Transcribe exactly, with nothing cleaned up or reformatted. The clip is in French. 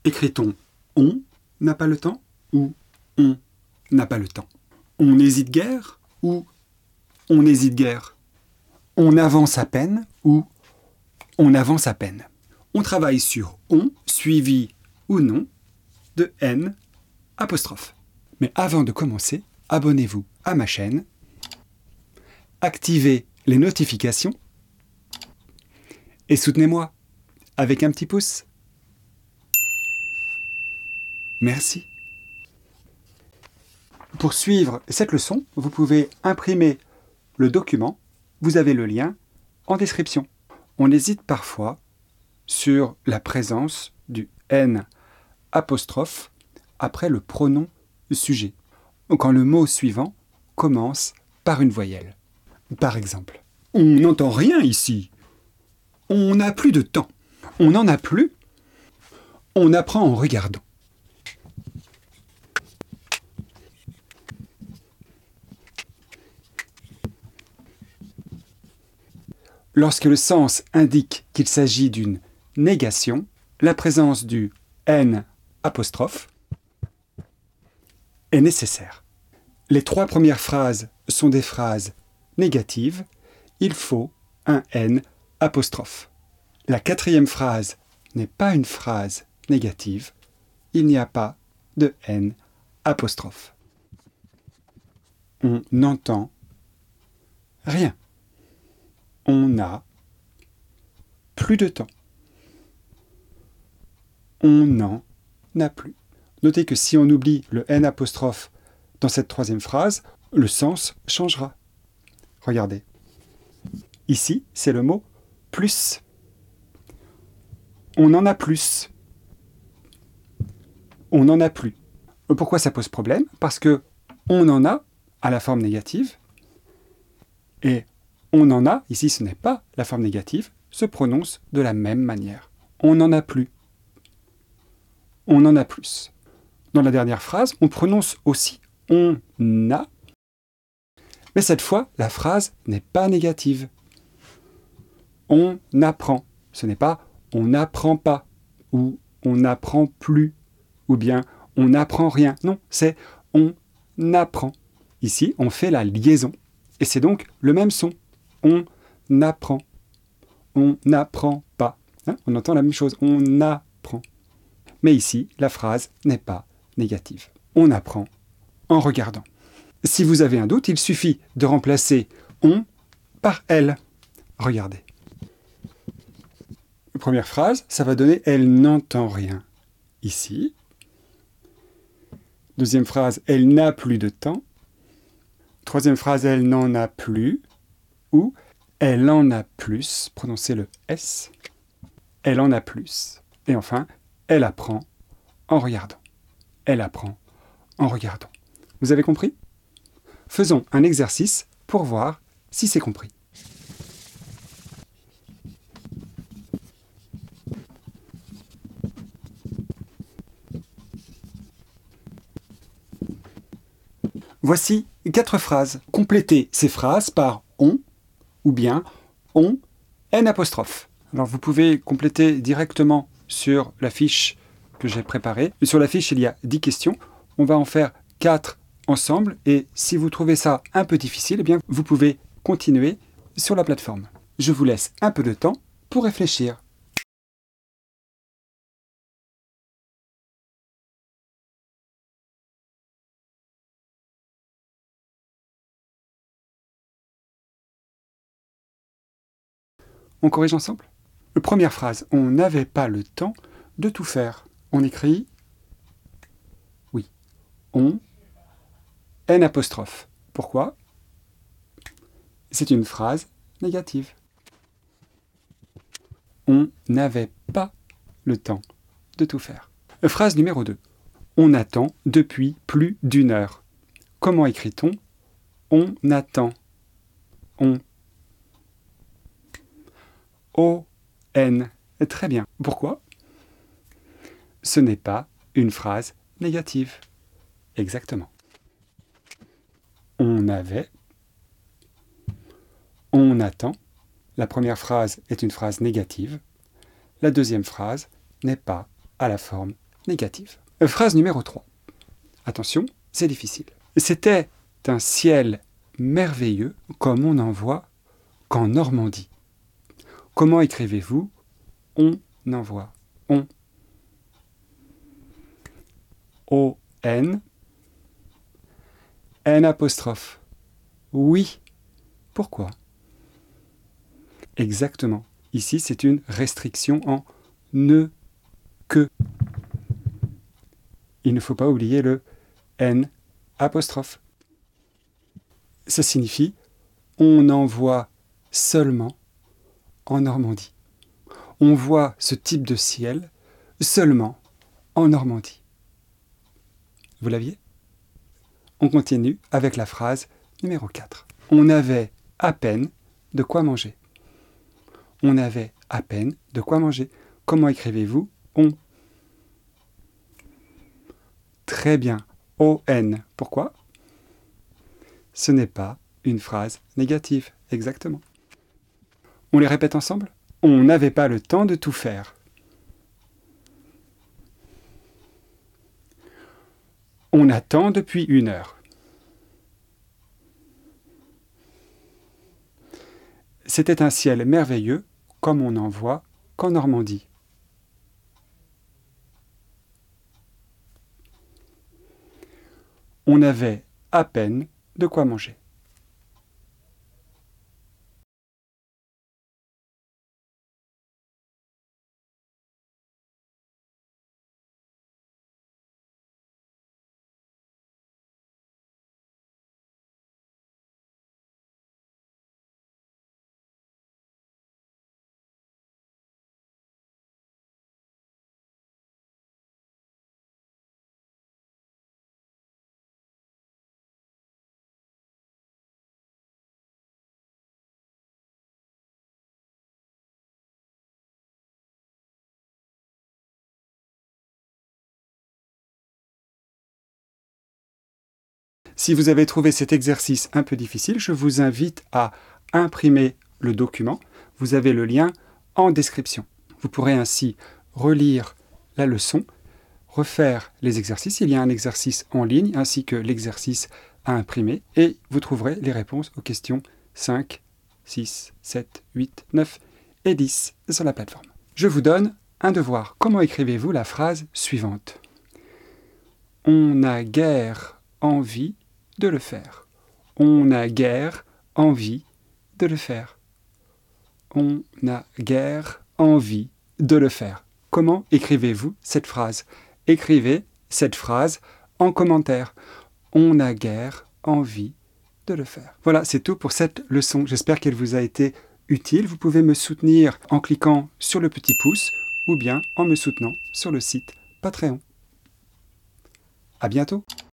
Écrit-on « on n'a pas le temps » ou « on n'a pas le temps ». On n'hésite guère ou on n'hésite guère. On avance à peine ou on avance à peine. On travaille sur on suivi ou non de n apostrophe. Mais avant de commencer, abonnez-vous à ma chaîne, activez les notifications et soutenez-moi avec un petit pouce. Merci. Pour suivre cette leçon, vous pouvez imprimer le document. Vous avez le lien en description. On hésite parfois sur la présence du N apostrophe après le pronom sujet, quand le mot suivant commence par une voyelle. Par exemple, on n'entend rien ici. On n'a plus de temps. On n'en a plus. On apprend en regardant. Lorsque le sens indique qu'il s'agit d'une négation, la présence du N apostrophe est nécessaire. Les trois premières phrases sont des phrases négatives. Il faut un N apostrophe. La quatrième phrase n'est pas une phrase négative. Il n'y a pas de N apostrophe. On n'entend rien. On n'a plus de temps. On n'en a plus. Notez que si on oublie le N apostrophe dans cette troisième phrase, le sens changera. Regardez. Ici, c'est le mot « plus ». On en a plus. On n'en a plus. Pourquoi ça pose problème? Parce que « on en a » à la forme négative et on en a, ici ce n'est pas la forme négative, se prononce de la même manière. On n'en a plus. On en a plus. Dans la dernière phrase, on prononce aussi on a, mais cette fois, la phrase n'est pas négative. On apprend. Ce n'est pas on n'apprend pas, ou on n'apprend plus, ou bien on n'apprend rien. Non, c'est on apprend. Ici, on fait la liaison, et c'est donc le même son. On apprend. On n'apprend pas. Hein, on entend la même chose. On apprend. Mais ici, la phrase n'est pas négative. On apprend en regardant. Si vous avez un doute, il suffit de remplacer on par elle. Regardez. Première phrase, ça va donner elle n'entend rien. Ici. Deuxième phrase, elle n'a plus de temps. Troisième phrase, elle n'en a plus. Ou elle en a plus, prononcez le S, elle en a plus. Et enfin, elle apprend en regardant. Elle apprend en regardant. Vous avez compris? Faisons un exercice pour voir si c'est compris. Voici quatre phrases. Complétez ces phrases par on ou bien on, N apostrophe. Alors vous pouvez compléter directement sur la fiche que j'ai préparée. Sur la fiche, il y a dix questions. On va en faire quatre ensemble. Et si vous trouvez ça un peu difficile, eh bien, vous pouvez continuer sur la plateforme. Je vous laisse un peu de temps pour réfléchir. On corrige ensemble. Première phrase, on n'avait pas le temps de tout faire. On écrit, oui, on, N apostrophe. Pourquoi? C'est une phrase négative. On n'avait pas le temps de tout faire. Phrase numéro deux. On attend depuis plus d'une heure. Comment écrit-on? On attend. On. O N. Très bien. Pourquoi? Ce n'est pas une phrase négative. Exactement. On avait. On attend. La première phrase est une phrase négative. La deuxième phrase n'est pas à la forme négative. Euh, phrase numéro trois. Attention, c'est difficile. C'était un ciel merveilleux comme on n'en voit qu'en Normandie. Comment écrivez-vous on en voit? On. O-N. N apostrophe. Oui. Pourquoi? Exactement. Ici, c'est une restriction en ne, que. Il ne faut pas oublier le N apostrophe. Ça signifie on en voit seulement en Normandie. On voit ce type de ciel seulement en Normandie. Vous l'aviez? On continue avec la phrase numéro quatre. On avait à peine de quoi manger. On avait à peine de quoi manger. Comment écrivez-vous on? Très bien. O-N. Pourquoi? Ce n'est pas une phrase négative. Exactement. On les répète ensemble? On n'avait pas le temps de tout faire. On attend depuis une heure. C'était un ciel merveilleux, comme on n'en voit qu'en Normandie. On avait à peine de quoi manger. Si vous avez trouvé cet exercice un peu difficile, je vous invite à imprimer le document. Vous avez le lien en description. Vous pourrez ainsi relire la leçon, refaire les exercices. Il y a un exercice en ligne ainsi que l'exercice à imprimer et vous trouverez les réponses aux questions cinq, six, sept, huit, neuf et dix sur la plateforme. Je vous donne un devoir. Comment écrivez-vous la phrase suivante? On n'a guère envie de le faire. On n'a guère envie de le faire. On n'a guère envie de le faire. Comment écrivez-vous cette phrase? Écrivez cette phrase en commentaire. On n'a guère envie de le faire. Voilà, c'est tout pour cette leçon. J'espère qu'elle vous a été utile. Vous pouvez me soutenir en cliquant sur le petit pouce ou bien en me soutenant sur le site Patreon. À bientôt!